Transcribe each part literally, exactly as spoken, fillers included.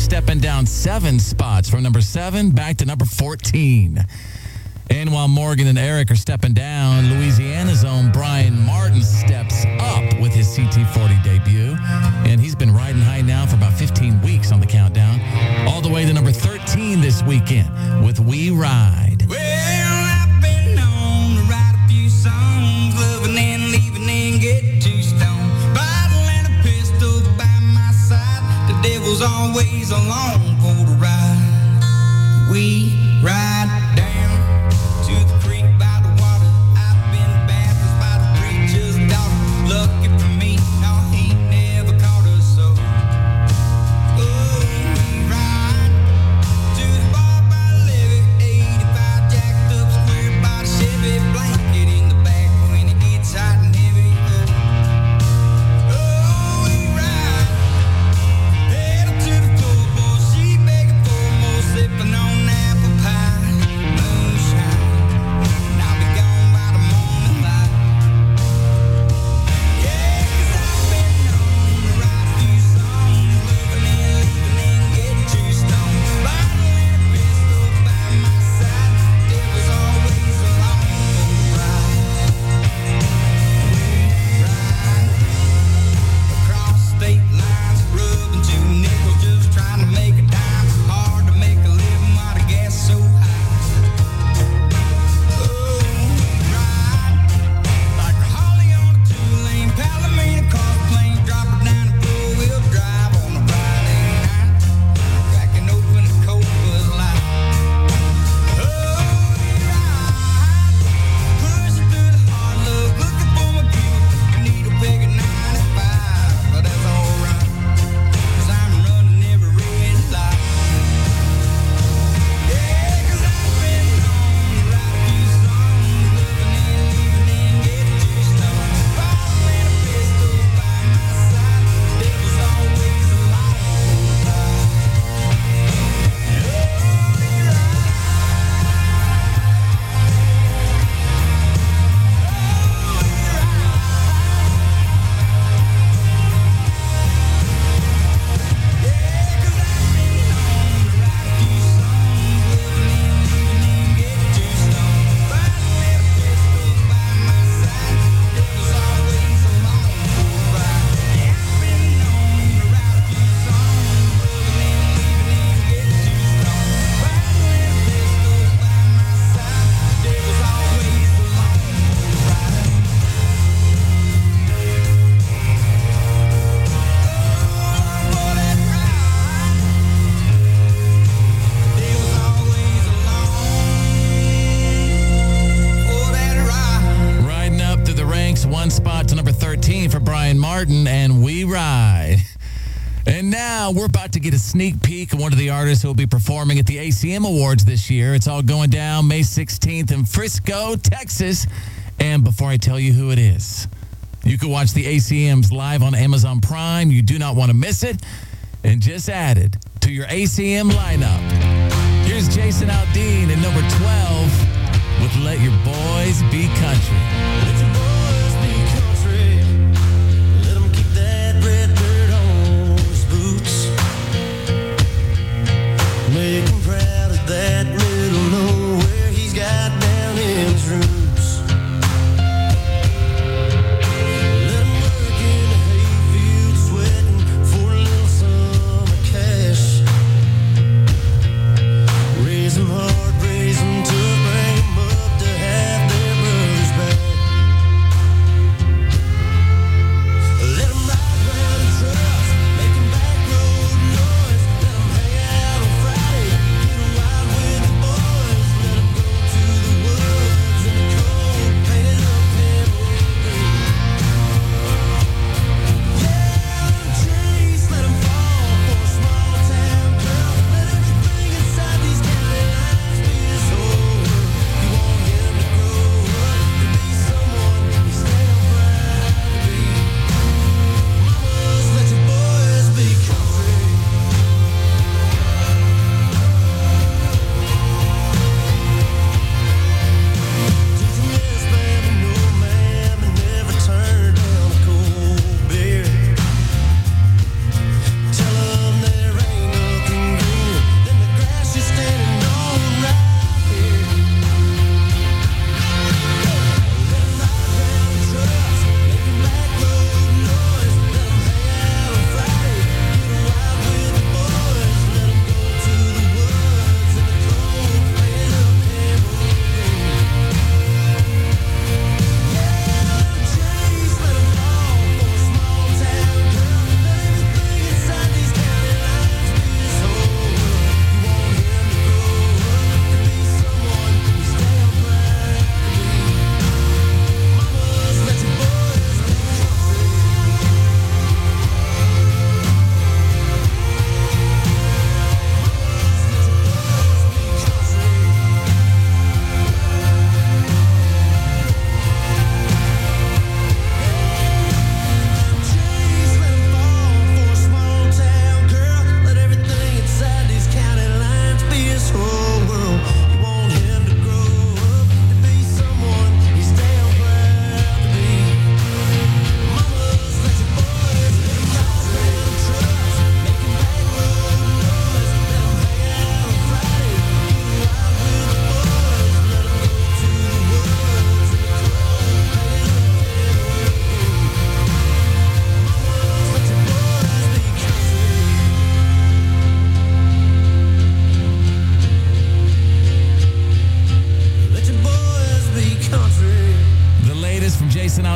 stepping down seven spots from number seven back to number fourteen. And while Morgan and Eric are stepping down, Louisiana's own Brian Martin steps up with his C T forty debut. And he's been riding high now for about fifteen weeks on the countdown, all the way to number thirteen this weekend with We Ride. Well, I've been known to write a few songs, loving and leaving and get too stoned. Bottle and a pistol by my side, the devil's always along for the ride. We ride down to the creek by the water. I've been baptized by the preacher's daughter. Lucky for me, no, he never caught us so. Oh, we ride to the bar by the levee, eighty-five jacked up square body Chevy, blanket in the back when it gets hot and heavy. Oh, oh, we ride pedal to the floor, boy, she begging for more, sipping on apple pie, moonshine. And I'll be gone by the morning light. Yeah, 'cause I've been known to write a few songs, living and leaving and get too stoned. Bottle and a pistol by my side, devil's always along for the ride. We ride across state lines, rubbing two nickels, just trying to make a dime. Hard to make a living while the gas so high. Oh, we ride like a Holly on a two-lane Palomino car plane, drop her down the four-wheel drive on a Friday night, cracking open a cold Bud Light. Oh, we ride, pushing through the hard love, looking for my Buick, needle peg at ninety-five, but that's alright, 'cause I'm running every red light. Yeah, 'cause I've been known to write a few songs, living and leaving and get too stoned. Bottle and a pistol by my side, devil's always along for the ride. Oh, we ride. Riding up through the ranks, one spot to number thirteen for Brian Martin and We Ride. And now we're about to get a sneak peek of one of the artists who will be performing at the A C M Awards this year. It's all going down May sixteenth in Frisco, Texas. And before I tell you who it is, you can watch the A C Ms live on Amazon Prime. You do not want to miss it. And just added to your A C M lineup, here's Jason Aldean at number twelve with Let Your Boys Be Country. Let your boys be country. Let 'em keep that red dirt on his boots. Make him proud of that middle nowhere he's got down in his roots. Let 'em work in the hayfield, sweating for a little summer cash. Raise 'em hard, raise 'em tough, bring 'em up to have their brothers back.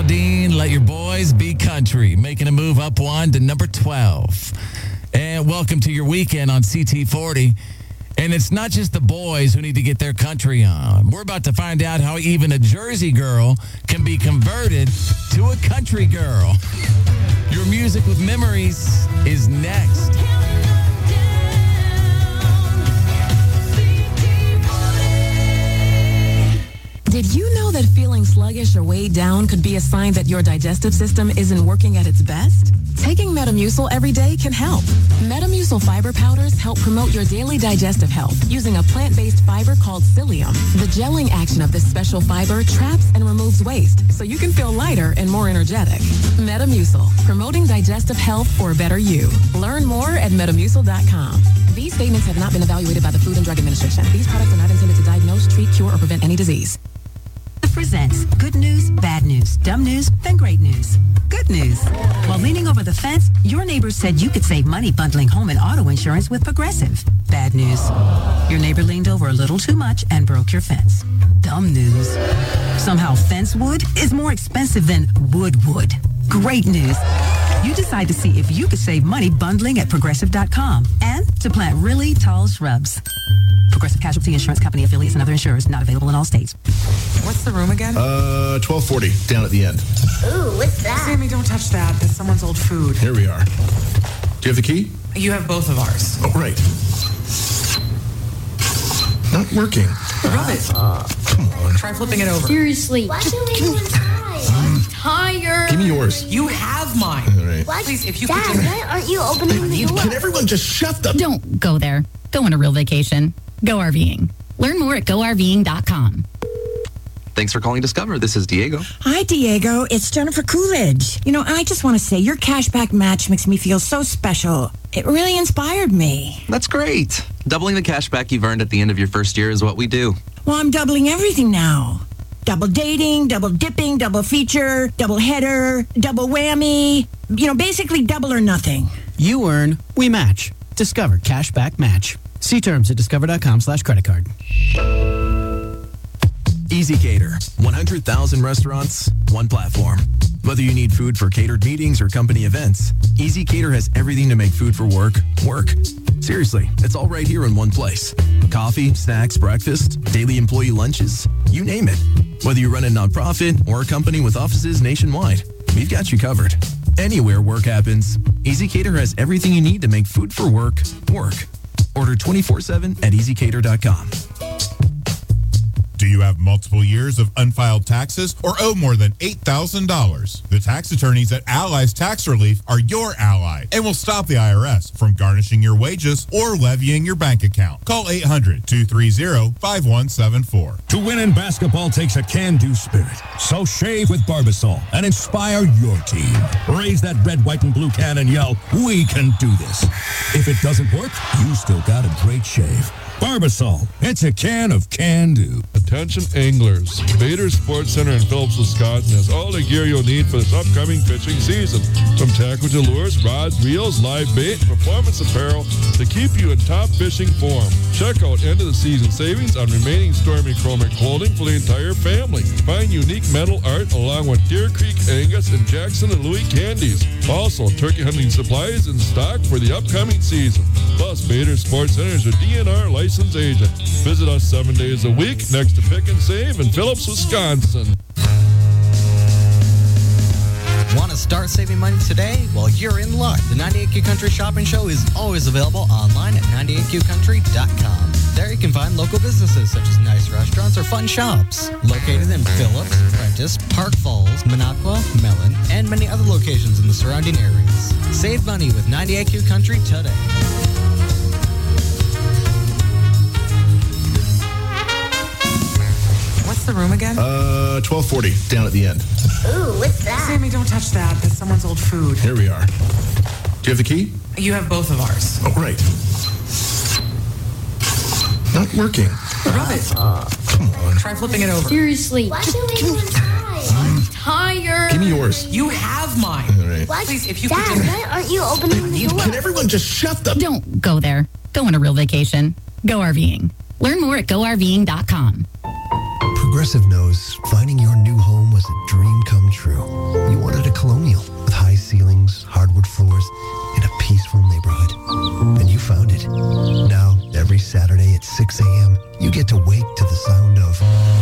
Dean, Let Your Boys Be Country, making a move up one to number twelve. And welcome to your weekend on C T forty. And it's not just the boys who need to get their country on. We're about to find out how even a Jersey girl can be converted to a country girl. Your Music with Memories is next. Did you know that feeling sluggish or weighed down could be a sign that your digestive system isn't working at its best? Taking Metamucil every day can help. Metamucil fiber powders help promote your daily digestive health using a plant-based fiber called psyllium. The gelling action of this special fiber traps and removes waste so you can feel lighter and more energetic. Metamucil, promoting digestive health for a better you. Learn more at metamucil dot com. These statements have not been evaluated by the Food and Drug Administration. These products are not intended to diagnose, treat, cure, or prevent any disease. Presents good news, bad news, dumb news, then great news. Good news. While leaning over the fence, your neighbors said you could save money bundling home and auto insurance with Progressive. Bad news. Your neighbor leaned over a little too much and broke your fence. Dumb news. Somehow fence wood is more expensive than wood wood. Great news. You decide to see if you could save money bundling at progressive dot com and to plant really tall shrubs. Progressive Casualty Insurance Company affiliates and other insurers not available in all states. What's the room again? Uh, twelve forty, down at the end. Ooh, what's that? Sammy, don't touch that. That's someone's old food. Here we are. Do you have the key? You have both of ours. Oh, right. Not working. Rub it. Come on. Try flipping it over. Seriously. Why can't we go inside? I'm tired. Give me yours. You have mine. All right. What? Please, if you Dad, could just... why aren't you opening the door? Can everyone just shut the... Don't go there. Go on a real vacation. Go RVing. Learn more at go R V ing dot com. Thanks for calling Discover. This is Diego. Hi, Diego. It's Jennifer Coolidge. You know, I just want to say your cashback match makes me feel so special. It really inspired me. That's great. Doubling the cash back you've earned at the end of your first year is what we do. Well, I'm doubling everything now. Double dating, double dipping, double feature, double header, double whammy. You know, basically double or nothing. You earn, we match. Discover Cashback Match. See terms at discover dot com slash credit card. EasyCater. one hundred thousand restaurants, one platform. Whether you need food for catered meetings or company events, EasyCater has everything to make food for work, work. Seriously, it's all right here in one place. Coffee, snacks, breakfast, daily employee lunches, you name it. Whether you run a nonprofit or a company with offices nationwide, we've got you covered. Anywhere work happens, EasyCater has everything you need to make food for work, work. Order twenty-four seven at easy cater dot com. Do you have multiple years of unfiled taxes or owe more than eight thousand dollars? The tax attorneys at Allies Tax Relief are your ally and will stop the I R S from garnishing your wages or levying your bank account. Call eight hundred, two three zero, five one seven four. To win in basketball takes a can-do spirit. So shave with Barbasol and inspire your team. Raise that red, white, and blue can and yell, "We can do this." If it doesn't work, you still got a great shave. Barbasol, it's a can of can-do. Attention anglers. Bader Sports Center in Phillips, Wisconsin has all the gear you'll need for this upcoming fishing season. From tackle to lures, rods, reels, live bait, performance apparel to keep you in top fishing form. Check out end of the season savings on remaining Stormy Chromic clothing for the entire family. Find unique metal art along with Deer Creek Angus and Jackson and Louis candies. Also, turkey hunting supplies in stock for the upcoming season. Plus, Bader Sports Center is a D N R licensed agent. Visit us seven days a week next to Pick and Save in Phillips, Wisconsin. Want to start saving money today? Well, you're in luck. The ninety-eight Q Country Shopping Show is always available online at ninety-eight q country dot com. There you can find local businesses such as nice restaurants or fun shops. Located in Phillips, Prentice, Park Falls, Minocqua, Mellon, and many other locations in the surrounding areas. Save money with ninety-eight Q Country today. What's the room again? Uh, twelve forty, down at the end. Ooh, what's that? Sammy, don't touch that. That's someone's old food. Here we are. Do you have the key? You have both of ours. Oh, right. Not working. Rub it. Come on. Try flipping it over. Seriously. Why can't we go inside? I'm tired. Give me yours. You have mine. All right. What? Please, if you Dad, could just... why aren't you opening the door? Can everyone just shut the... Don't go there. Go on a real vacation. Go RVing. Learn more at go R V ing dot com. Progressive knows finding your new home was a dream come true. You wanted a Colonial with high ceilings, hardwood floors, and a peaceful neighborhood. And you found it. Now, every Saturday at six a.m., you get to wake to the sound of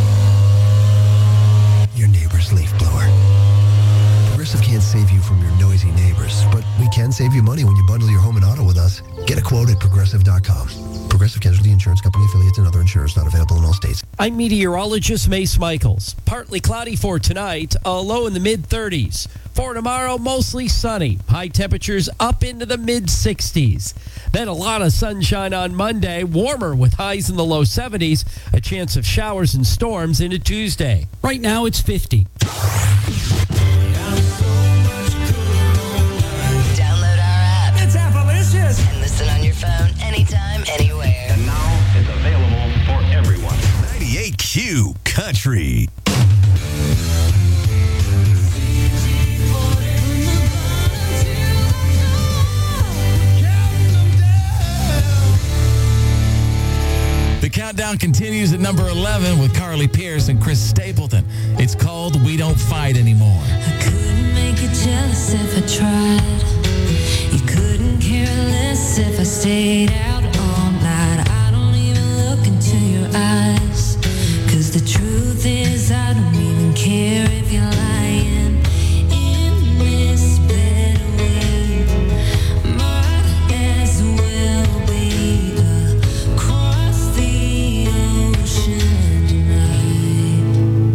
your neighbor's leaf blower. Progressive can't save you from your noisy neighbors, but we can save you money when you bundle your home and auto with us. Get a quote at progressive dot com. Progressive Casualty Insurance Company affiliates and other insurers not available in all states. I'm meteorologist Mace Michaels. Partly cloudy for tonight, a low in the mid thirties. For tomorrow, mostly sunny. High temperatures up into the mid sixties. Then a lot of sunshine on Monday, warmer with highs in the low seventies. A chance of showers and storms into Tuesday. Right now, it's fifty. Download our app. It's Appalicious. And listen on your phone anytime, anywhere. And now it's available for everyone. ninety-eight Q Country. The countdown continues at number eleven with Carly Pearce and Chris Stapleton. It's called We Don't Fight Anymore. I couldn't make you jealous if I tried. You couldn't care less if I stayed out all night. I don't even look into your eyes. Cause the truth is I don't even care if you're lying. In this bed we might as well be across the ocean tonight.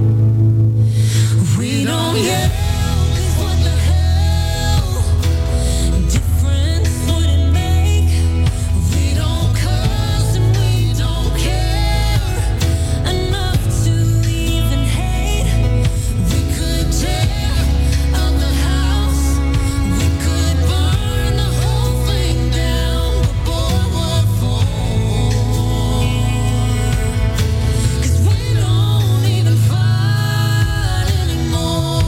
We don't yell, cause what the hell difference would it make? We don't cuss and we don't care enough to even hate. We could tear up the house, we could burn the whole thing down, but boy, what for? Cause we don't even fight anymore.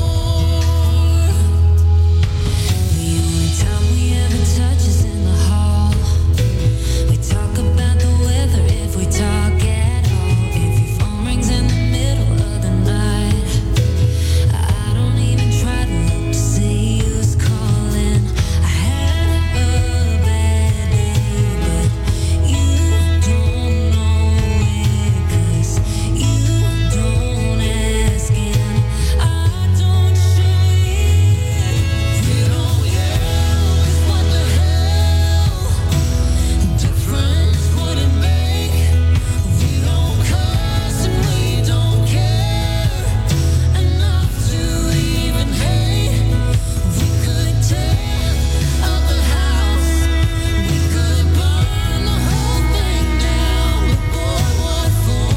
The only time we ever touch is in the hall. We talk about the weather if we talk at all. If your phone rings in the middle of the night, I don't even try to look to see who's calling. I had a bad day, but you don't know it, cause you don't ask and I don't show you. We don't yell, cause what the hell difference would it make? We don't cuss and we don't care enough to even hate. We could tear up the house, we could burn the whole thing down, but boy, what for?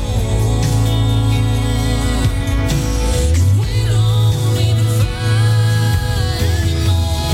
Cause we don't even fight anymore.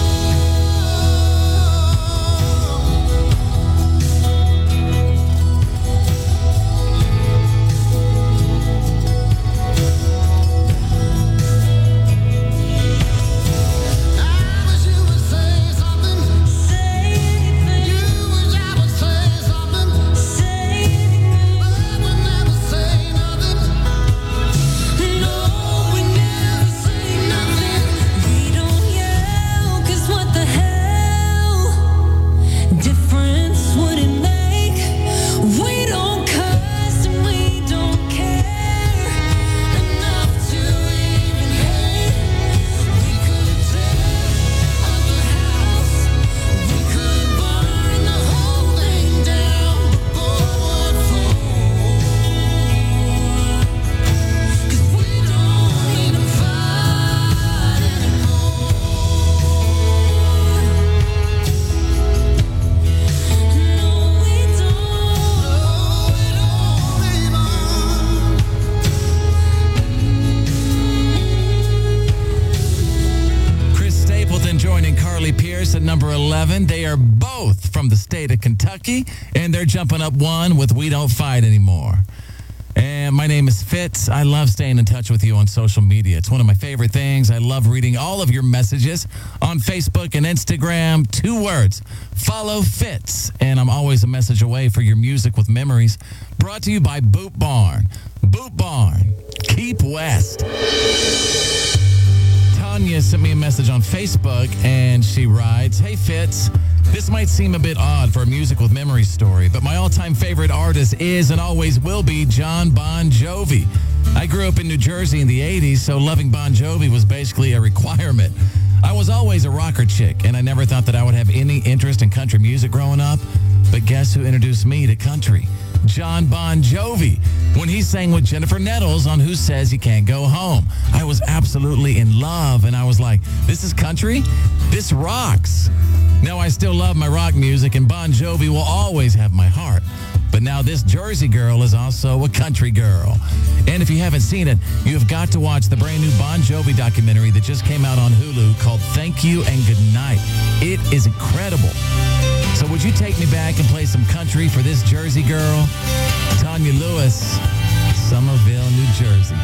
Difference would it make? We don't cuss and we don't care enough to even hate. We could tear up the house, we could burn the whole thing down, but boy, what for? Cause we don't even fight anymore. Chris Stapleton joining Carly Pearce at number eleven. They are both from the state of Kentucky, and they're jumping up one with We Don't Fight Anymore. And my name is Fitz. I love staying in touch with you on social media. It's one of my favorite things. I love reading all of your messages on Facebook and Instagram. Two words, follow Fitz. And I'm always a message away for your music with memories. Brought to you by Boot Barn. Boot Barn, Keep West. Tanya sent me a message on Facebook, and she writes, "Hey, Fitz, this might seem a bit odd for a music with memories story, but my all-time favorite artist is and always will be John Bon Jovi. I grew up in New Jersey in the eighties, so loving Bon Jovi was basically a requirement. I was always a rocker chick, and I never thought that I would have any interest in country music growing up, but guess who introduced me to country? John Bon Jovi, when he sang with Jennifer Nettles on Who Says You Can't Go Home. I was absolutely in love, and I was like, this is country? This rocks. Now, I still love my rock music, and Bon Jovi will always have my heart. But now this Jersey girl is also a country girl. And if you haven't seen it, you have got to watch the brand new Bon Jovi documentary that just came out on Hulu called Thank You and Good Night. It is incredible. So would you take me back and play some country for this Jersey girl? Tanya Lewis, Somerville, New Jersey.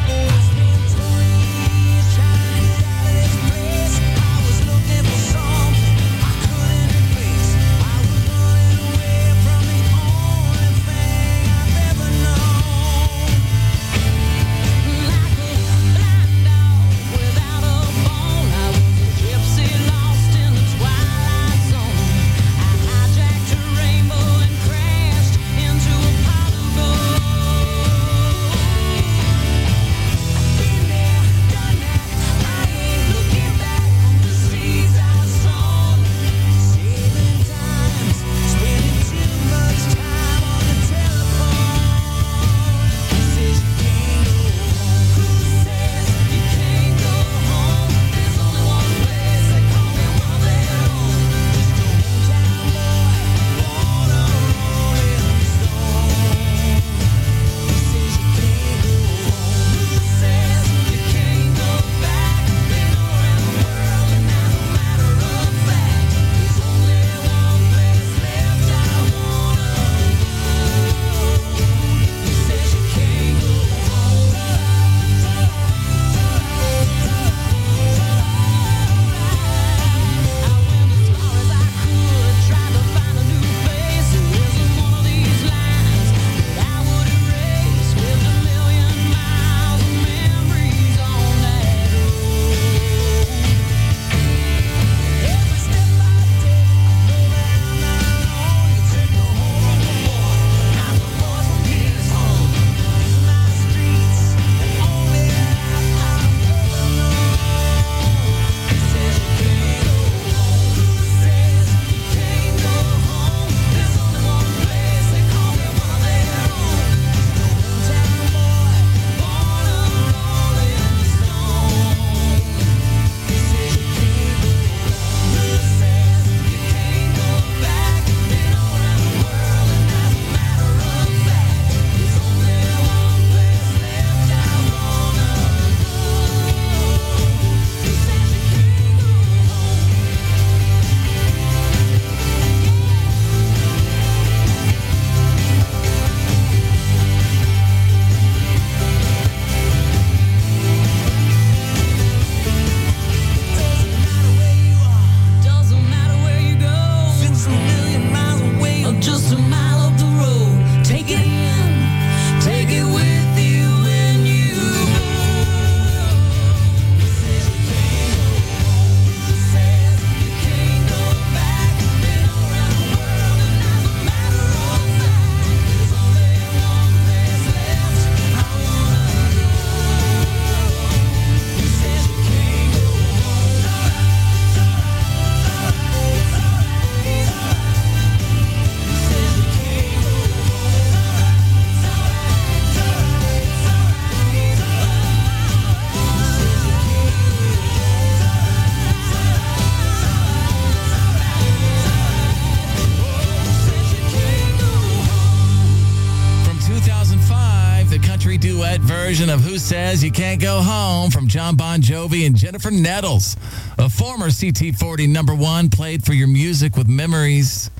Version of Who Says You Can't Go Home from John Bon Jovi and Jennifer Nettles. A former C T forty number one played for your music with memories.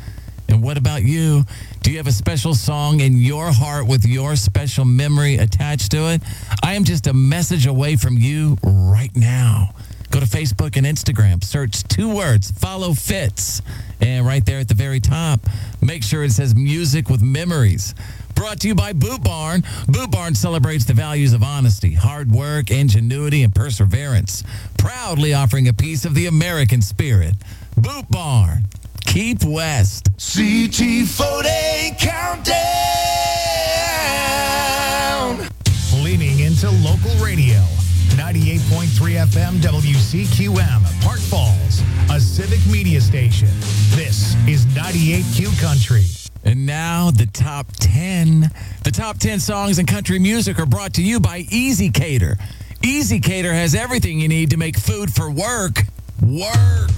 And what about you? Do you have a special song in your heart with your special memory attached to it? I am just a message away from you right now. Go to Facebook and Instagram. Search two words, Follow Fitz. And right there at the very top, make sure it says Music with Memories. Brought to you by Boot Barn. Boot Barn celebrates the values of honesty, hard work, ingenuity, and perseverance. Proudly offering a piece of the American spirit. Boot Barn. Keep West. C T forty Countdown. Leaning into local radio. ninety-eight point three F M W C Q M, Park Falls, a civic media station. This is ninety-eight Q Country. And now the top ten. The top ten songs in country music are brought to you by Easy Cater. Easy Cater has everything you need to make food for work. Work.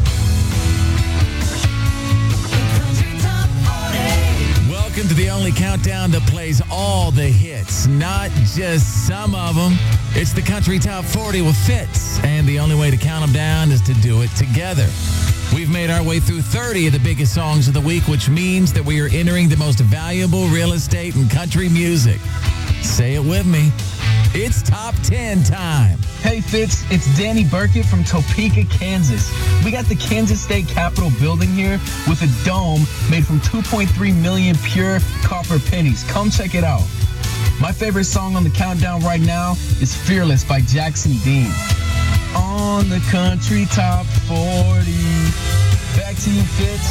Welcome to the only countdown that plays all the hits, not just some of them. It's the Country Top forty with Fitz, and the only way to count them down is to do it together. We've made our way through thirty of the biggest songs of the week, which means that we are entering the most valuable real estate in country music. Say it with me. It's Top ten time. Hey Fitz, it's Danny Burkett from Topeka, Kansas. We got the Kansas State Capitol building here with a dome made from two point three million pure copper pennies. Come check it out. My favorite song on the countdown right now is Fearless by Jackson Dean. On the Country Top forty. Back to you, Fitz.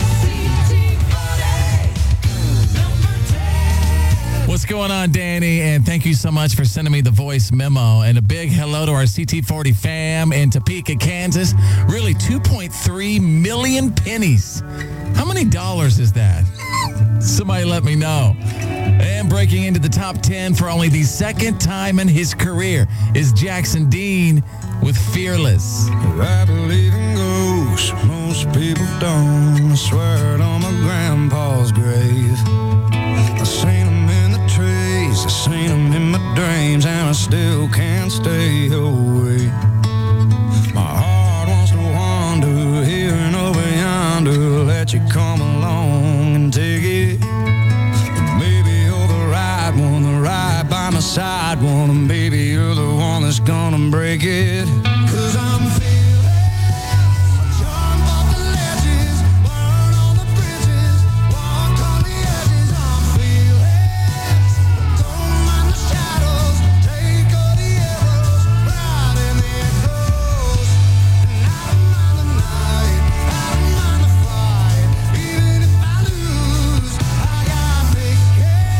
What's going on, Danny? And thank you so much for sending me the voice memo. And a big hello to our C T forty fam in Topeka, Kansas. Really, two point three million pennies. How many dollars is that? Somebody let me know. And breaking into the top ten for only the second time in his career is Jackson Dean with Fearless. I believe in ghosts, most people don't. I swear it on my grandpa's grave. I seen them in the trees, I seen them in my dreams, and I still can't stay away. My heart wants to wander here and over yonder, let you come along and take it. Maybe you're the right one, the right by my side one, and baby you're the one that's gonna break it. 'Cause I'm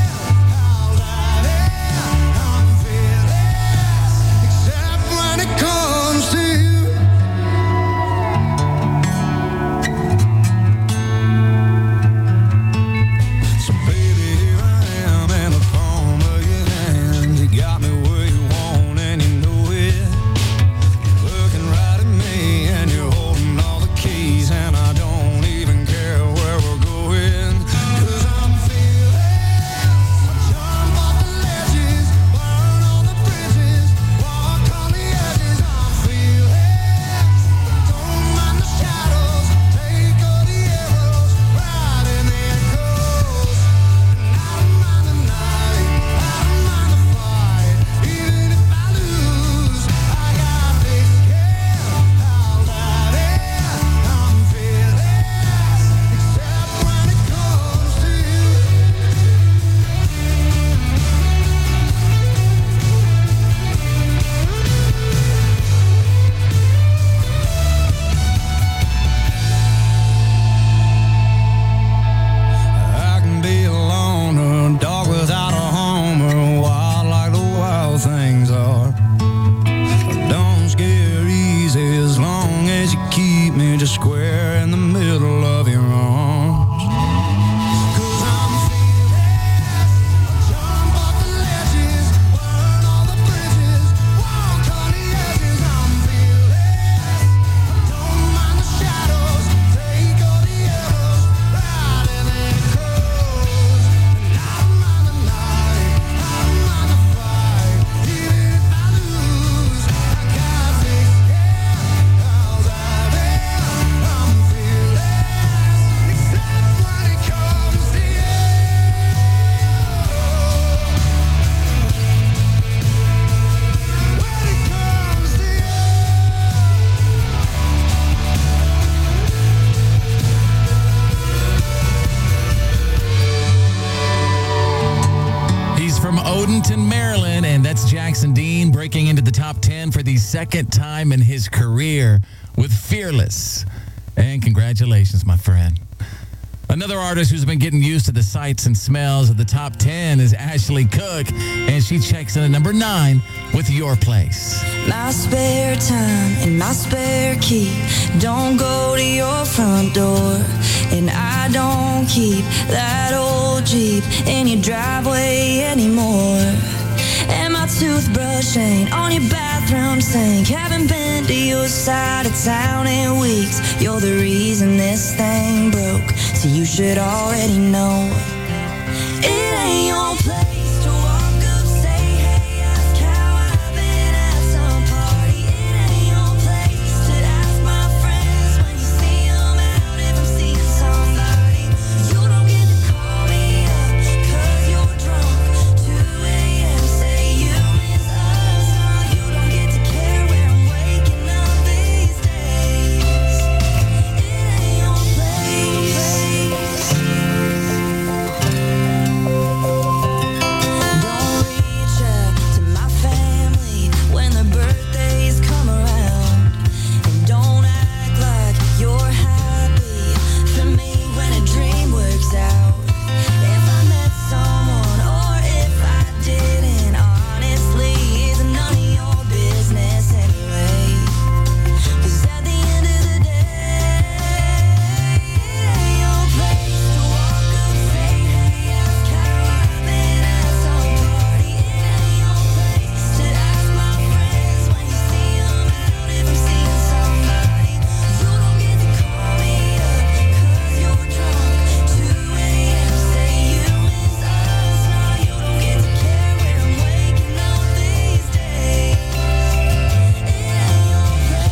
when it comes top ten for the second time in his career with Fearless. And congratulations, my friend. Another artist who's been getting used to the sights and smells of the top ten is Ashley Cook, and she checks in at number nine with Your Place. My spare time and my spare key don't go to your front door, and I don't keep that old Jeep in your driveway anymore. And my toothbrush ain't on your bathroom sink. Haven't been to your side of town in weeks. You're the reason this thing broke, so you should already know. It ain't your place to walk up, say, hey, ask how I've been at some party. It ain't your place to ask my friends when you see them out if I'm seeing somebody. You don't get to call me up, cause you're drunk, two a.m. say you miss us. No, you don't get to care where I'm waking up these days. It ain't your place. Don't reach out to my family when their birthdays come around, and don't act like you're happy for me when a dream works out. If I met someone or if I didn't, honestly, it's none of your business anyway. 'Cause at the end of the day, it ain't your place to walk up, say, hey, ask how I've been at some party. It ain't your place to ask my friends when you see them out if I'm seeing somebody. You don't get to call me up, cause you're drunk, two a.m. say you miss us. No, you don't get to care where I'm waking up these days. It ain't your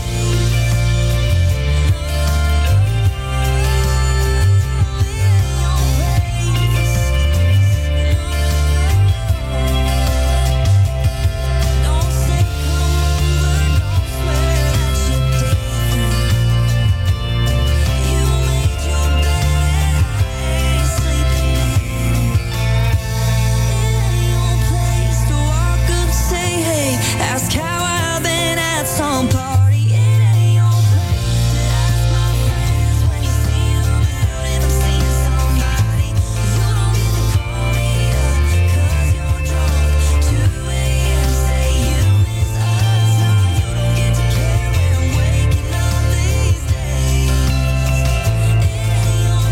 Don't say come over, don't swear that you're different. You made your bed and I ain't sleeping in it. It ain't your place to walk up, say hey, ask how I've been at some party. It ain't your place to ask my friends when you see them out if I'm seeing somebody. You don't get to call me up, cause you're drunk, two a.m. say you miss us. No, you don't get to care where I'm waking up these days. It ain't your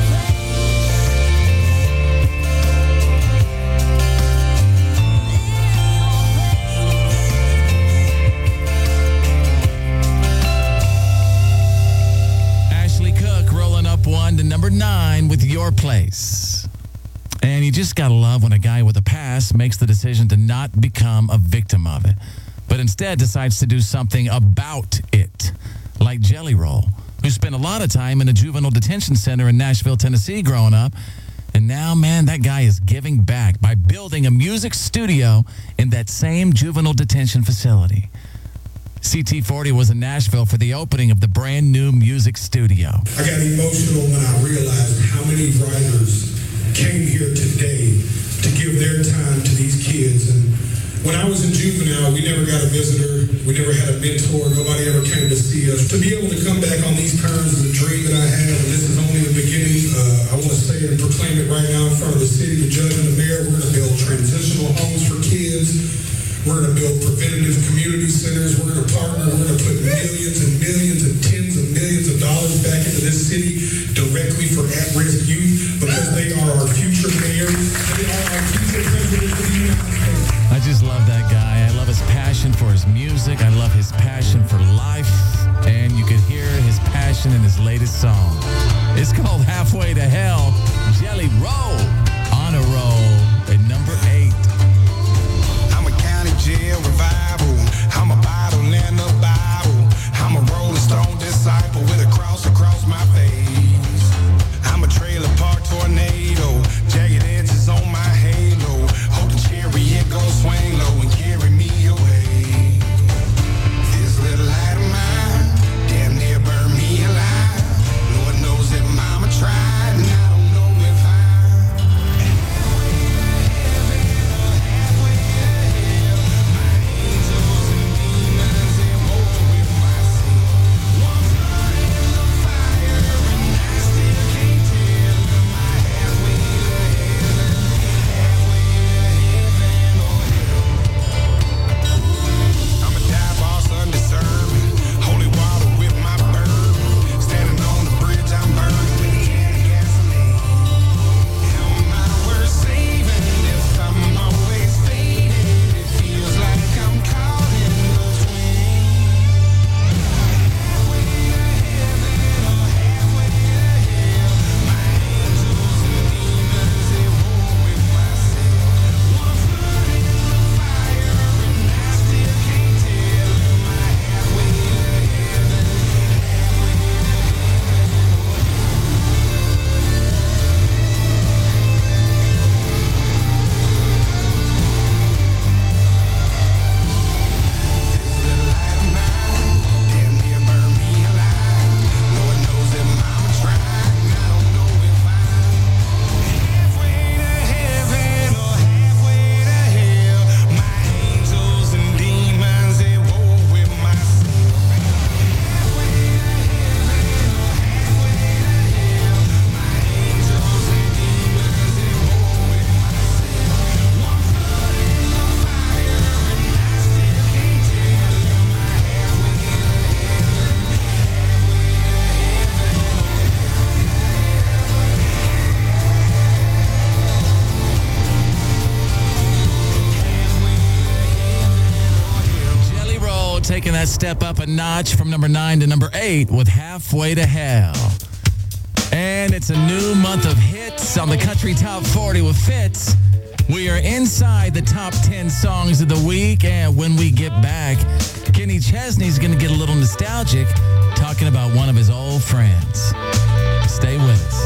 Ashley Cook rolling up one to number nine with Your Place. And you just gotta love when a guy with a past makes the decision to not become a victim of it, but instead decides to do something about it. Like Jelly Roll, who spent a lot of time in a juvenile detention center in Nashville, Tennessee growing up. And now, man, that guy is giving back by building a music studio in that same juvenile detention facility. C T forty was in Nashville for the opening of the brand new music studio. I got emotional when I realized how many writers came here today to give their time to these kids. And when I was in juvenile, we never got a visitor. We never had a mentor. Nobody ever came to see us. To be able to come back on these terms is a dream that I have, and this is only the beginning. Uh, I want to say it and proclaim it right now in front of the city, the judge, and the mayor. We're going to build transitional homes for kids. We're going to build preventative community centers. We're going to partner. We're going to put millions and millions and tens of millions of dollars back into this city directly for at-risk youth, because they are our future mayors. They are our future presidents of the United States. I just love that guy. I love his passion for his music. I love his passion for life. And you could hear his passion in his latest song. It's called Halfway to Hell. Jelly Roll on a roll at number eight. I'm a county jail revival. I'm a bottle and a Bible. I'm a rolling stone disciple with a cross across my face. I'm a trailer park tornado. Jagged edges on my halo. Hold the chariot, go swing low and carry me away. This little light of mine damn near burned me alive. Lord knows that mama tried. that step up a notch from number nine to number eight with Halfway to Hell. And it's a new month of hits on the Country Top forty with Fitz. We are inside the top ten songs of the week, and when we get back, Kenny Chesney's going to get a little nostalgic talking about one of his old friends. Stay with us.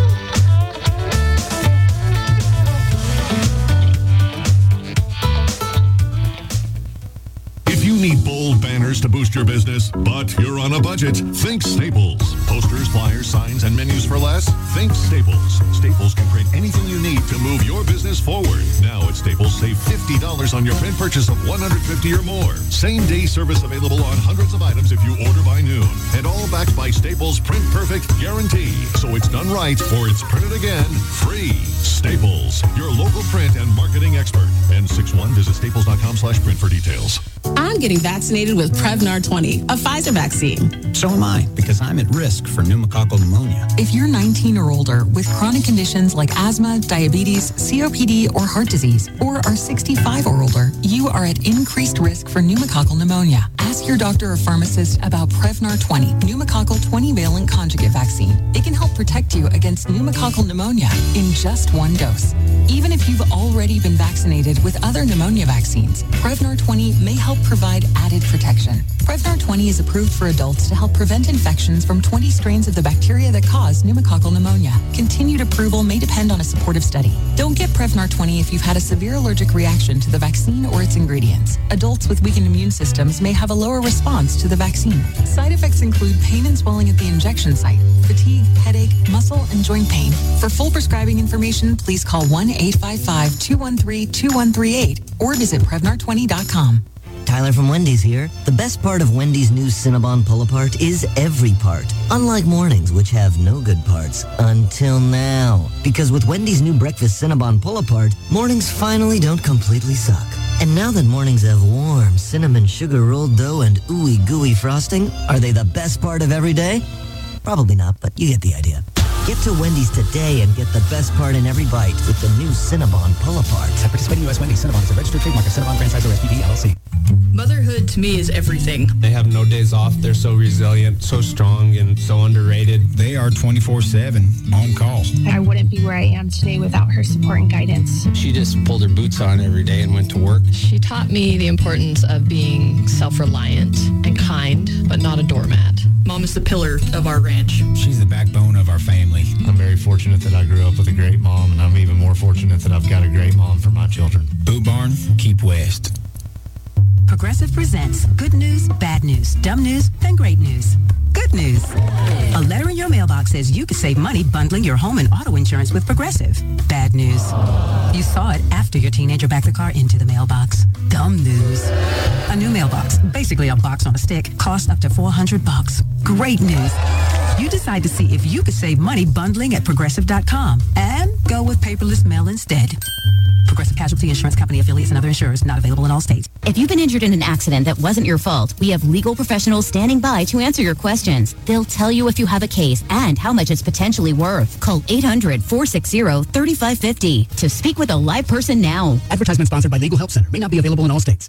If you need bold banners to boost your business, but you're on a budget, think Staples. Posters, flyers, signs, and menus for less? Think Staples. Staples can print anything you need to move your business forward. Now at Staples, save fifty dollars on your print purchase of one hundred fifty dollars or more. Same-day service available on hundreds of items if you order by noon. And all backed by Staples' Print Perfect guarantee. So it's done right or it's printed again free. Staples, your local print and marketing expert. N sixty-one, visit staples.com slash print for details. I'm getting vaccinated with Prevnar twenty, a Pfizer vaccine. So am I, because I'm at risk for pneumococcal pneumonia. If you're nineteen or older with chronic conditions like asthma, diabetes, C O P D, or heart disease, or are sixty-five or older, you are at increased risk for pneumococcal pneumonia. Ask your doctor or pharmacist about Prevnar twenty, pneumococcal twenty-valent conjugate vaccine. It can help protect you against pneumococcal pneumonia in just one dose. Even if you've already been vaccinated with other pneumonia vaccines, Prevnar twenty may help provide added protection. Prevnar twenty is approved for adults to help prevent infections from twenty strains of the bacteria that cause pneumococcal pneumonia. Continued approval may depend on a supportive study. Don't get Prevnar twenty if you've had a severe allergic reaction to the vaccine or its ingredients. Adults with weakened immune systems may have a lower response to the vaccine. Side effects include pain and swelling at the injection site, fatigue, headache, muscle, and joint pain. For full prescribing information, please call one eight five five, two one three, two one three eight or visit Prevnar twenty dot com. Tyler from Wendy's here. The best part of Wendy's new Cinnabon Pull-Apart is every part. Unlike mornings, which have no good parts. Until now. Because with Wendy's new breakfast Cinnabon Pull-Apart, mornings finally don't completely suck. And now that mornings have warm cinnamon sugar rolled dough and ooey gooey frosting, are they the best part of every day? Probably not, but you get the idea. Get to Wendy's today and get the best part in every bite with the new Cinnabon Pull-Apart. At participating U S Wendy's, Cinnabon is a registered trademark of Cinnabon Franchisor S P D L L C. Motherhood to me is everything. They have no days off. They're so resilient, so strong, and so underrated. They are twenty-four seven on call. I wouldn't be where I am today without her support and guidance. She just pulled her boots on every day and went to work. She taught me the importance of being self-reliant and kind, but not a doormat. Mom is the pillar of our ranch. She's the backbone of our family. I'm very fortunate that I grew up with a great mom, and I'm even more fortunate that I've got a great mom for my children. Boot Barn, keep west. Progressive presents good news, bad news, dumb news, and great news. Good news. A letter in your mailbox says you could save money bundling your home and auto insurance with Progressive. Bad news. You saw it after your teenager backed the car into the mailbox. Dumb news. A new mailbox, basically a box on a stick, costs up to four hundred bucks. Great news. You decide to see if you could save money bundling at progressive dot com and go with paperless mail instead. Progressive Casualty Insurance Company affiliates and other insurers not available in all states. If you've been injured in an accident that wasn't your fault, we have legal professionals standing by to answer your questions. They'll tell you if you have a case and how much it's potentially worth. Call eight hundred, four six zero, three five five zero to speak with a live person now. Advertisement sponsored by Legal Help Center. May not be available in all states.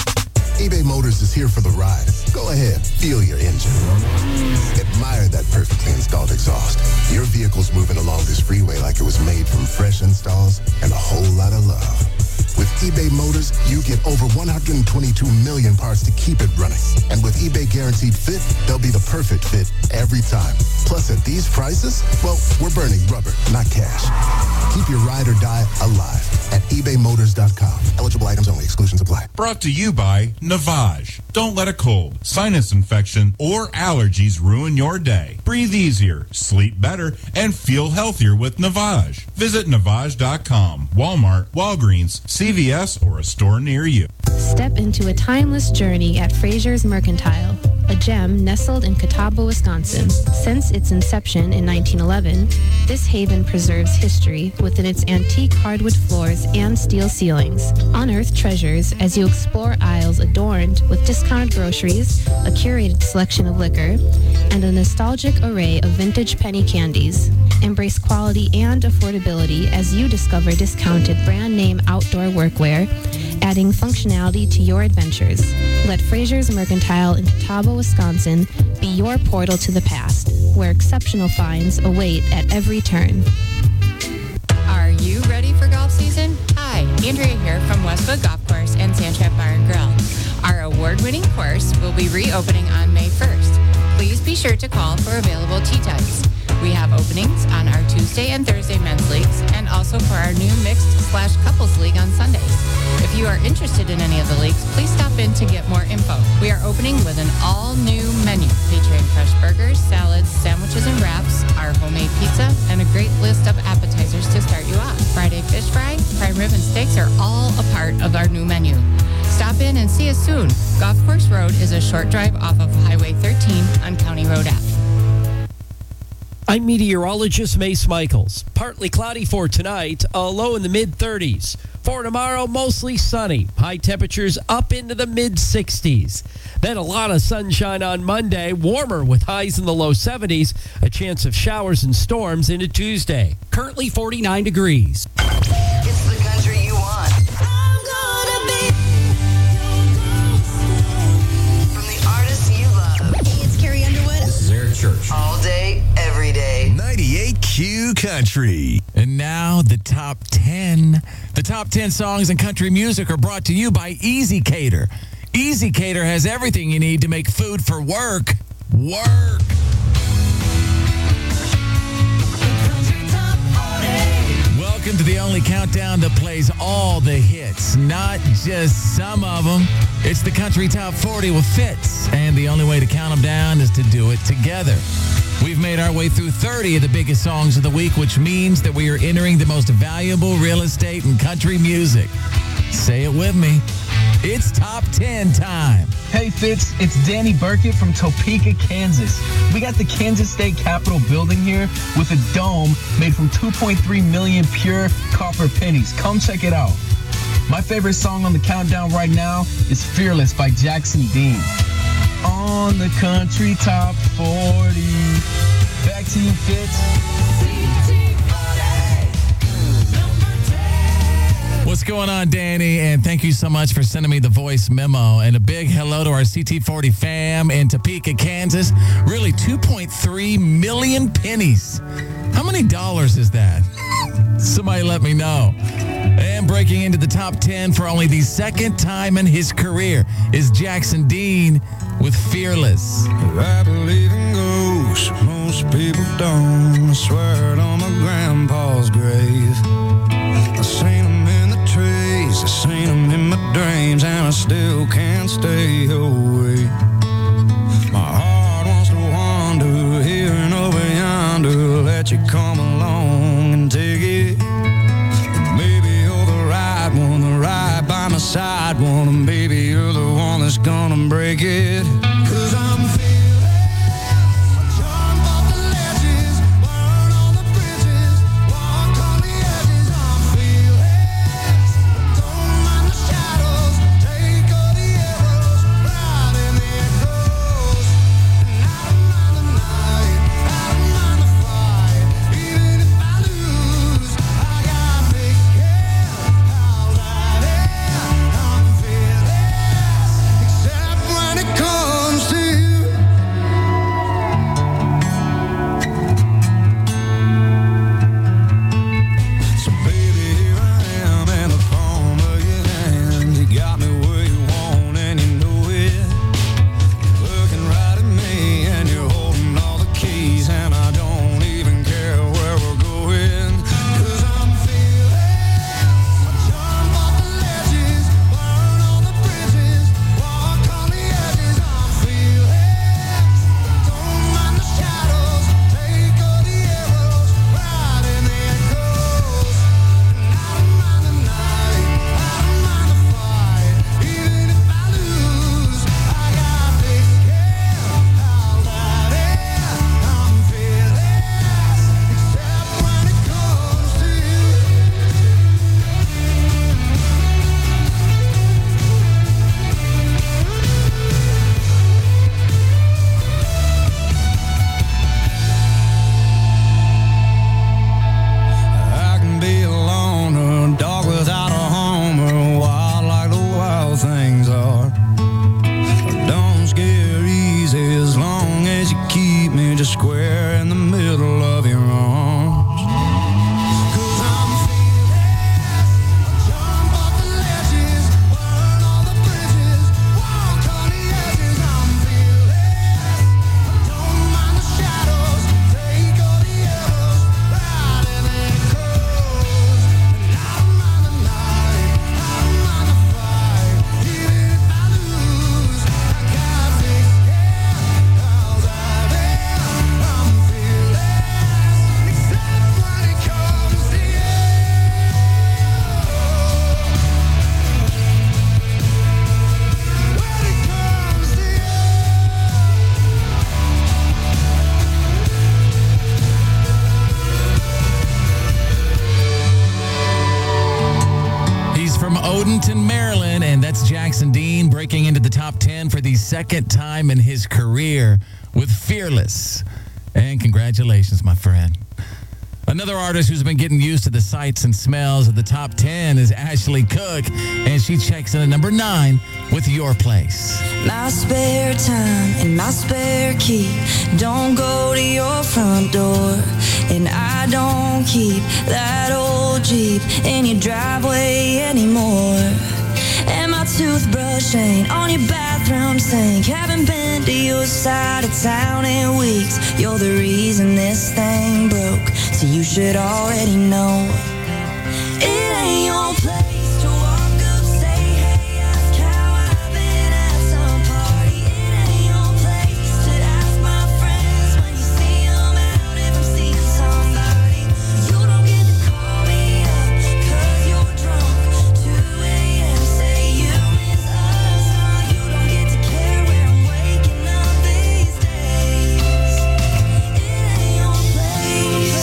eBay Motors is here for the ride. Go ahead, feel your engine. Admire that perfectly installed exhaust. Your vehicle's moving along this freeway like it was made from fresh installs and a whole lot of love. With eBay Motors, you get over one hundred twenty-two million parts to keep it running. And with eBay Guaranteed Fit, they'll be the perfect fit every time. Plus, at these prices, well, we're burning rubber, not cash. Keep your ride or die alive at ebay motors dot com. Eligible items only. Exclusions apply. Brought to you by Navage. Don't let a cold, sinus infection, or allergies ruin your day. Breathe easier, sleep better, and feel healthier with Navage. Visit navage dot com, Walmart, Walgreens, C V S, or a store near you. Step into a timeless journey at Fraser's Mercantile, a gem nestled in Catawba, Wisconsin. Since its inception in nineteen eleven, this haven preserves history within its antique hardwood floors and steel ceilings. Unearth treasures as you explore aisles adorned with discounted groceries, a curated selection of liquor, and a nostalgic array of vintage penny candies. Embrace quality and affordability as you discover discounted brand name outdoor workwear, adding functionality to your adventures. Let Fraser's Mercantile in Catawba, Wisconsin be your portal to the past, where exceptional finds await at every turn. Are you ready for golf season? Hi, Andrea here from Westwood Golf Course and Sandtrap Bar and Grill. Our award-winning course will be reopening on May first. Please be sure to call for available tee times. We have openings on our Tuesday and Thursday men's leagues and also for our new mixed slash couples league on Sundays. If you are interested in any of the leagues, please stop in to get more info. We are opening with an all-new menu featuring fresh burgers, salads, sandwiches and wraps, our homemade pizza, and a great list of appetizers to start you off. Friday fish fry, prime rib, and steaks are all a part of our new menu. Stop in and see us soon. Golf Course Road is a short drive off of Highway thirteen on County Road F. I'm meteorologist Mace Michaels. Partly cloudy for tonight, a low in the mid thirties. For tomorrow, mostly sunny. High temperatures up into the mid sixties. Then a lot of sunshine on Monday, warmer with highs in the low seventies. A chance of showers and storms into Tuesday. Currently forty-nine degrees. It's the country you want. I'm gonna be from the artists you love. Hey, it's Carrie Underwood. This is Eric Church. All day, every day. ninety-eight Q Country. And now the top ten. The top ten songs in country music are brought to you by Easy Cater. Easy Cater has everything you need to make food for work. Work. Welcome to the only countdown that plays all the hits, not just some of them. It's the Country Top forty with Fitz, and the only way to count them down is to do it together. We've made our way through thirty of the biggest songs of the week, which means that we are entering the most valuable real estate in country music. Say it with me. It's top ten time. Hey, Fitz, it's Danny Burkett from Topeka, Kansas. We got the Kansas State Capitol building here with a dome made from two point three million pure copper pennies. Come check it out. My favorite song on the countdown right now is Fearless by Jackson Dean. On the Country Top forty. Back to you, Fitz. What's going on, Danny? And thank you so much for sending me the voice memo. And a big hello to our C T forty fam in Topeka, Kansas. Really, two point three million pennies. How many dollars is that? Somebody let me know. And breaking into the top ten for only the second time in his career is Jackson Dean with Fearless. I believe in ghosts, most people don't. I swear it on my grandpa's grave. I seen them in the trees, I seen them in my dreams, and I still can't stay away. My heart wants to wander here and over yonder, let you come along and take it. Maybe you're the right one, the right by my side one, and baby you're the one that's gonna break it. 'Cause I'm call Bloomington, Maryland, and that's Jackson Dean breaking into the top ten for the second time in his career with Fearless. And congratulations, my friend. Another artist who's been getting used to the sights and smells of the top ten is Ashley Cook, and she checks in at number nine with Your Place. My spare time and my spare key don't go to your front door, and I don't keep that old Jeep in your driveway anymore. And my toothbrush ain't on your bathroom sink. Haven't been to your side of town in weeks. You're the reason this thing broke, so you should already know. It ain't your place to walk up, say, hey, ask how I've been at some party. It ain't your place to ask my friends when you see them out if I'm seeing somebody. You don't get to call me up, cause you're drunk, two a.m. say you miss us. No, you don't get to care where I'm waking up these days. It ain't your place.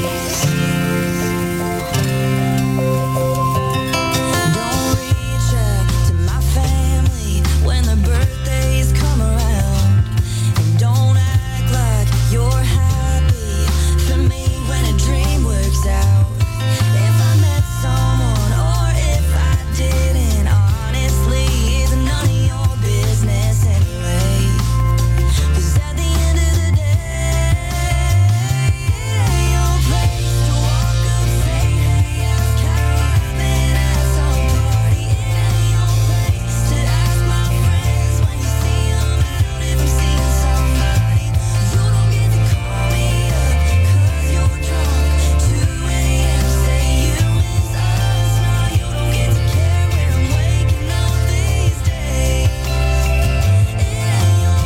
Don't reach out to my family when their birthdays come around, and don't act like you're happy for me when a dream works out. If I met someone or if I didn't, honestly, it's none of your business anyway. 'Cause at the end of the day, it ain't your place to walk up, say, hey, ask how I've been at some party. It ain't your place to ask my friends when you see them out if I'm seeing somebody. You don't get to call me up, cause you're drunk, two a.m. say you miss us. No, you don't get to care where I'm waking up these days. It ain't your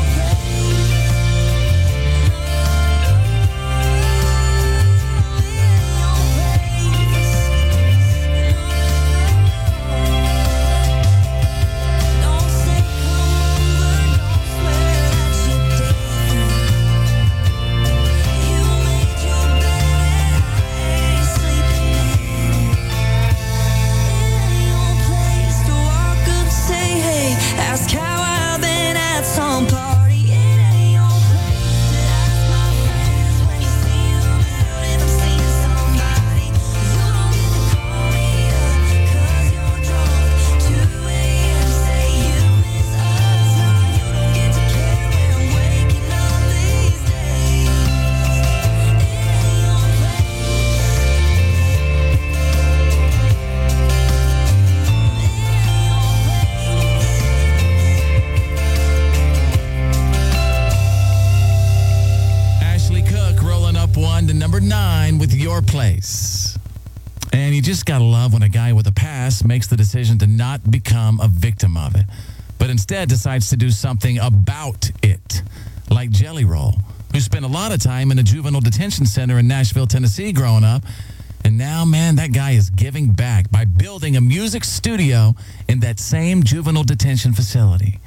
Don't say come over, don't swear that you're different. You made your bed and I ain't sleeping in it. It ain't your place to walk up, say, hey, ask how I've been at some party. It ain't your place to ask my friends when you see them out if I'm seeing somebody. You don't get to call me up, cause you're drunk, two a.m. say you miss us. No, you don't get to care where I'm waking up these days. It ain't your Ashley Cook rolling up one to number nine with Your Place. And you just got to love when a guy with a past makes the decision to not become a victim of it, but instead decides to do something about it. Like Jelly Roll, who spent a lot of time in a juvenile detention center in Nashville, Tennessee growing up. And now, man, that guy is giving back by building a music studio in that same juvenile detention facility.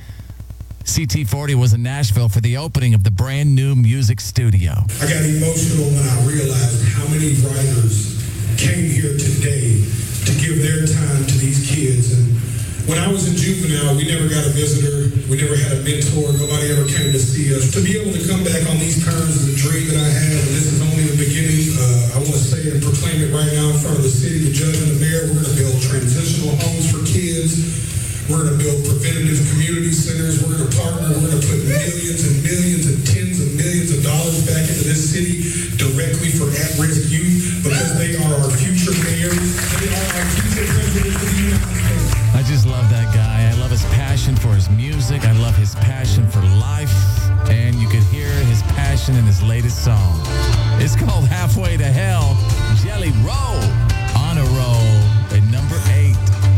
C T forty was in Nashville for the opening of the brand new music studio. I got emotional when I realized how many writers came here today to give their time to these kids. And when I was in juvenile, we never got a visitor. We never had a mentor. Nobody ever came to see us. To be able to come back on these terms is a dream that I had, and this is only the beginning. Uh, I want to say it and proclaim it right now in front of the city, the judge, and the mayor. We're going to build transitional homes for kids. We're going to build preventative community centers. We're going to partner. We're going to put millions and millions and tens of millions of dollars back into this city directly for at-risk youth, because they are our future mayors. They are our future presidents of the United States. I just love that guy. I love his passion for his music. I love his passion for life. And you could hear his passion in his latest song. It's called Halfway to Hell. Jelly Roll on a roll at number eight.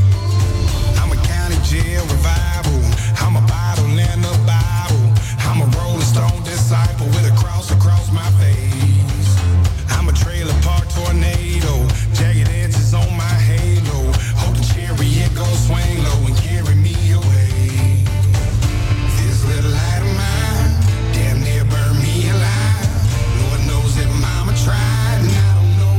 I'm a county jail revival. I'm a bottle and a Bible. I'm a rolling stone disciple with a cross across my face. I'm a trailer park tornado. Jagged edges on my halo. Hope the chariot gon' swing low and carry me away. This little light of mine damn near burned me alive. Lord knows that mama tried, and I don't know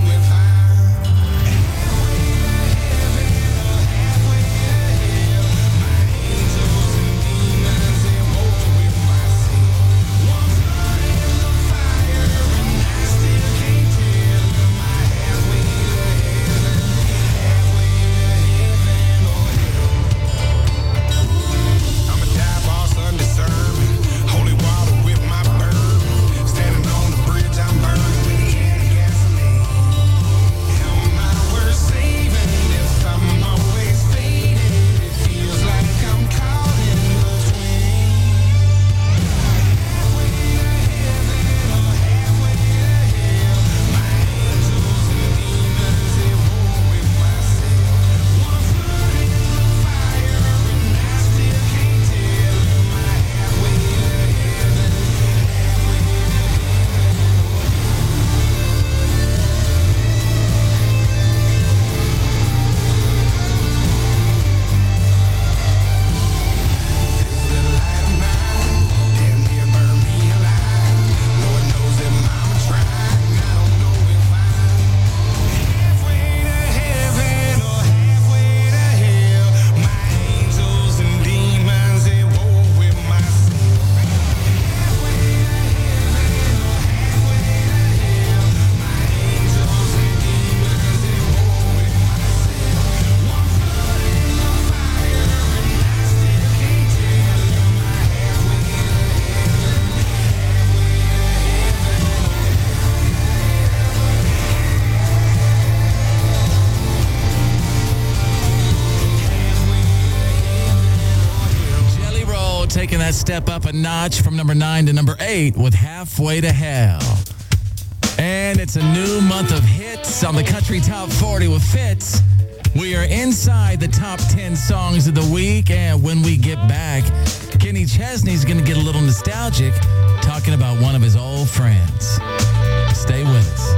taking that step up a notch from number nine to number eight with Halfway to Hell. And it's a new month of hits on the Country Top forty with Fitz. We are inside the top ten songs of the week, and when we get back, Kenny Chesney's going to get a little nostalgic talking about one of his old friends. Stay with us.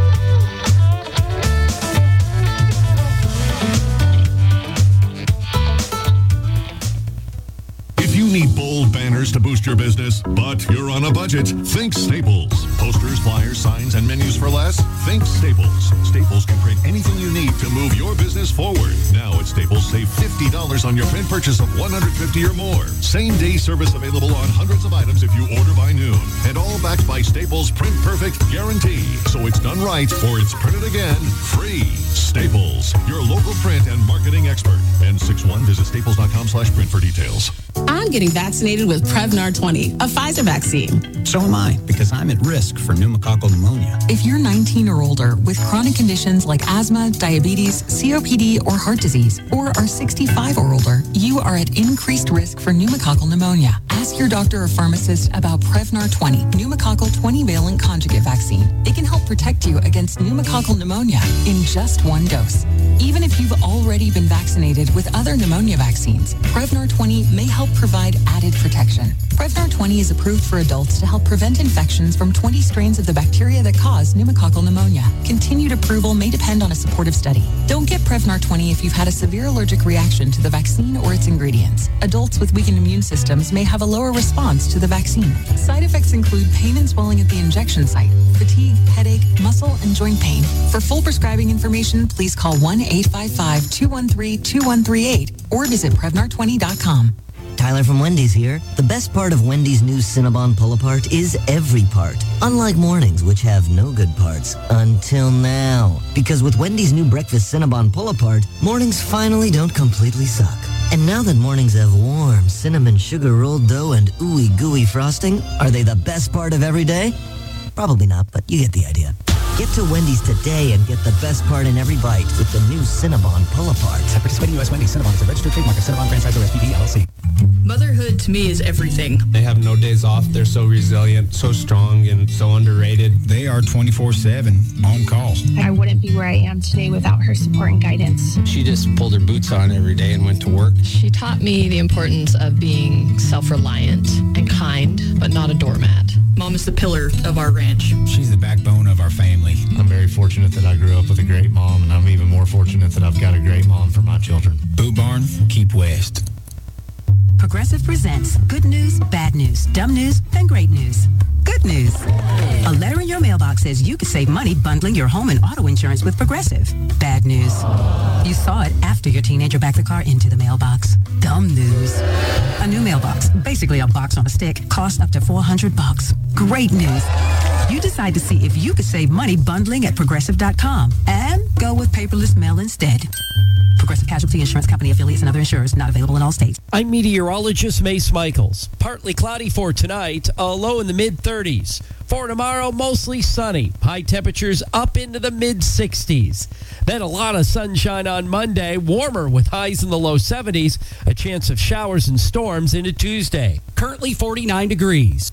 If you need bold banners to boost your business, but you're on a budget, think Staples. Posters, flyers, signs, and menus for less? Think Staples. Staples can print anything you need to move your business forward. Now at Staples, save fifty dollars on your print purchase of one hundred fifty dollars or more. Same-day service available on hundreds of items if you order by noon. And all backed by Staples' Print Perfect guarantee. So it's done right or it's printed again free. Staples, your local print and marketing expert. N sixty-one, visit staples.com slash print for details. I'm getting vaccinated with Prevnar twenty, a Pfizer vaccine. So am I, because I'm at risk for pneumococcal pneumonia. If you're nineteen or older with chronic conditions like asthma, diabetes, C O P D, or heart disease, or are sixty-five or older, you are at increased risk for pneumococcal pneumonia. Ask your doctor or pharmacist about Prevnar twenty, pneumococcal twenty-valent conjugate vaccine. It can help protect you against pneumococcal pneumonia in just one dose. Even if you've already been vaccinated with other pneumonia vaccines, Prevnar twenty may help provide added protection. Prevnar twenty is approved for adults to help prevent infections from twenty strains of the bacteria that cause pneumococcal pneumonia. Continued approval may depend on a supportive study. Don't get Prevnar twenty if you've had a severe allergic reaction to the vaccine or its ingredients. Adults with weakened immune systems may have a lower response to the vaccine. Side effects include pain and swelling at the injection site, fatigue, headache, muscle, and joint pain. For full prescribing information, please call one eight five five, two one three, two one three eight or visit Prevnar twenty dot com. Tyler from Wendy's here. The best part of Wendy's new Cinnabon Pull-Apart is every part. Unlike mornings, which have no good parts. Until now. Because with Wendy's new breakfast Cinnabon Pull-Apart, mornings finally don't completely suck. And now that mornings have warm cinnamon sugar rolled dough and ooey gooey frosting, are they the best part of every day? Probably not, but you get the idea. Get to Wendy's today and get the best part in every bite with the new Cinnabon Pull-Apart. At participating U S Wendy's, Cinnabon is a registered trademark of Cinnabon Franchisor S P D L L C. Motherhood to me is everything. They have no days off. They're so resilient, so strong, and so underrated. They are twenty-four seven on call. I wouldn't be where I am today without her support and guidance. She just pulled her boots on every day and went to work. She taught me the importance of being self-reliant and kind, but not a doormat. Mom is the pillar of our ranch. She's the backbone of our family. I'm very fortunate that I grew up with a great mom, and I'm even more fortunate that I've got a great mom for my children. Boot Barn, keep west. Progressive presents good news, bad news, dumb news, and great news. Good news. A letter in your mailbox says you could save money bundling your home and auto insurance with Progressive. Bad news. You saw it after your teenager backed the car into the mailbox. Dumb news. A new mailbox, basically a box on a stick, costs up to four hundred bucks. Great news. You decide to see if you could save money bundling at progressive dot com and go with paperless mail instead. Progressive Casualty Insurance Company affiliates and other insurers not available in all states. I'm meteorologist Mace Michaels. Partly cloudy for tonight, a low in the mid thirties. For tomorrow, mostly sunny. High temperatures up into the mid sixties. Then a lot of sunshine on Monday, warmer with highs in the low seventies. A chance of showers and storms into Tuesday. Currently forty-nine degrees.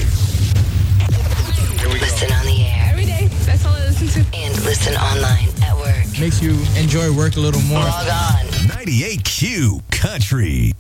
Listen on the air. Every day. That's all I listen to. And listen online at work. Makes you enjoy work a little more. Log on. ninety-eight Q Country.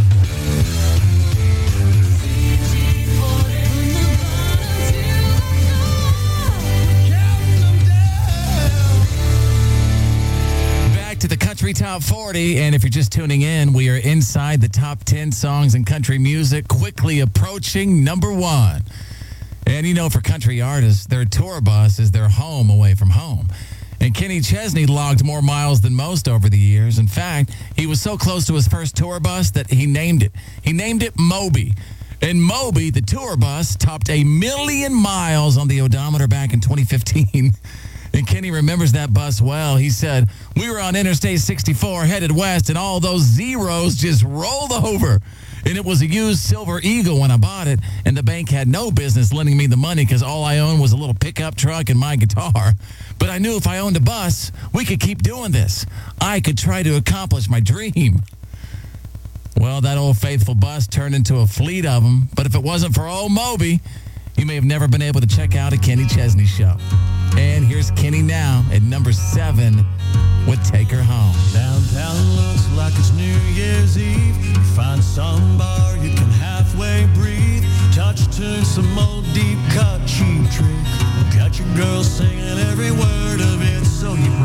Back to the Country Top forty, and if you're just tuning in, we are inside the top ten songs in country music, quickly approaching number one. And you know, for country artists, their tour bus is their home away from home. And Kenny Chesney logged more miles than most over the years. In fact, he was so close to his first tour bus that he named it. He named it Moby. And Moby, the tour bus, topped a million miles on the odometer back in twenty fifteen. And Kenny remembers that bus well. He said, we were on Interstate sixty-four headed west, and all those zeros just rolled over. And it was a used Silver Eagle when I bought it, and the bank had no business lending me the money because all I owned was a little pickup truck and my guitar. But I knew if I owned a bus, we could keep doing this. I could try to accomplish my dream. Well, that old faithful bus turned into a fleet of them. But if it wasn't for old Moby, you may have never been able to check out a Kenny Chesney show. And here's Kenny now at number seven with Take Her Home. Downtown looks like it's New Year's Eve. You find some bar you can halfway breathe. Touch tune, some old deep cut cheap trick. Got your girl singing every word of it, so you